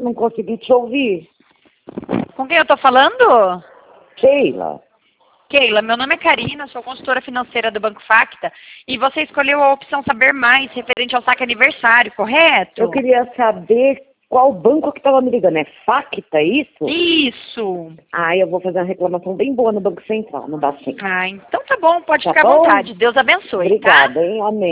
Não consegui te ouvir. Com quem eu tô falando? Sheila. Keila, meu nome é Karina, sou consultora financeira do Banco Facta e você escolheu a opção Saber Mais, referente ao saque aniversário, correto? Eu queria saber qual banco que estava me ligando. É Facta, isso? Isso. Ah, eu vou fazer uma reclamação bem boa no Banco Central, no Bacen. Ah, então tá bom, pode Tá ficar bom? à vontade. Deus abençoe, Obrigada, tá? hein? Amém.